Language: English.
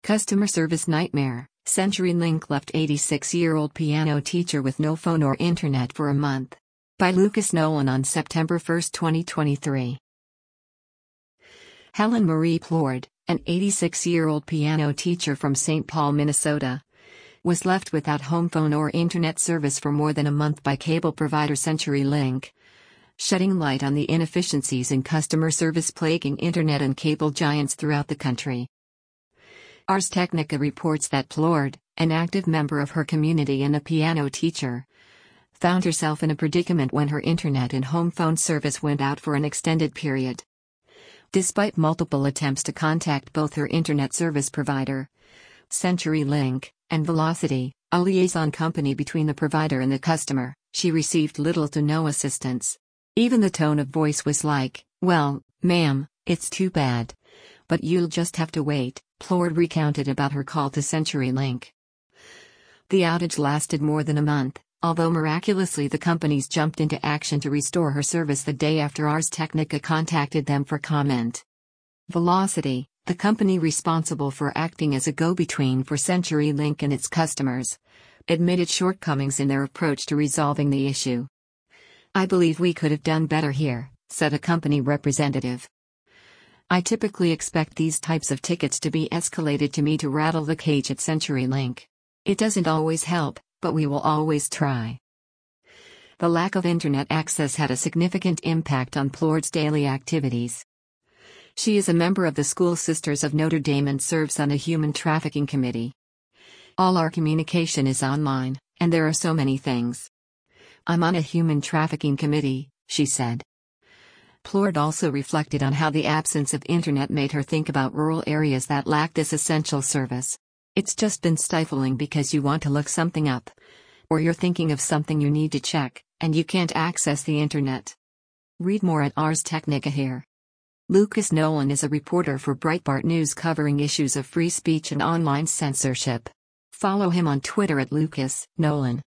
Customer service nightmare. CenturyLink left 86-year-old piano teacher with no phone or internet for a month. By Lucas Nolan on September 1, 2023. Helen Marie Plourde, an 86-year-old piano teacher from St. Paul, Minnesota, was left without home phone or internet service for more than a month by cable provider CenturyLink, shedding light on the inefficiencies in customer service plaguing internet and cable giants throughout the country. Ars Technica reports that Plourde, an active member of her community and a piano teacher, found herself in a predicament when her internet and home phone service went out for an extended period. Despite multiple attempts to contact both her internet service provider, CenturyLink, and Velocity, a liaison company between the provider and the customer, she received little to no assistance. Even the tone of voice was like, "Well, ma'am, it's too bad. But you'll just have to wait," Plourde recounted about her call to CenturyLink. The outage lasted more than a month, although miraculously the companies jumped into action to restore her service the day after Ars Technica contacted them for comment. Velocity, the company responsible for acting as a go-between for CenturyLink and its customers, admitted shortcomings in their approach to resolving the issue. "I believe we could have done better here," said a company representative. "I typically expect these types of tickets to be escalated to me to rattle the cage at CenturyLink. It doesn't always help, but we will always try." The lack of internet access had a significant impact on Plourde's daily activities. She is a member of the School Sisters of Notre Dame and serves on a human trafficking committee. "All our communication is online, and there are so many things. I'm on a human trafficking committee," she said. Plourde also reflected on how the absence of internet made her think about rural areas that lack this essential service. "It's just been stifling because you want to look something up, or you're thinking of something you need to check, and you can't access the internet." Read more at Ars Technica here. Lucas Nolan is a reporter for Breitbart News covering issues of free speech and online censorship. Follow him on Twitter at Lucas Nolan.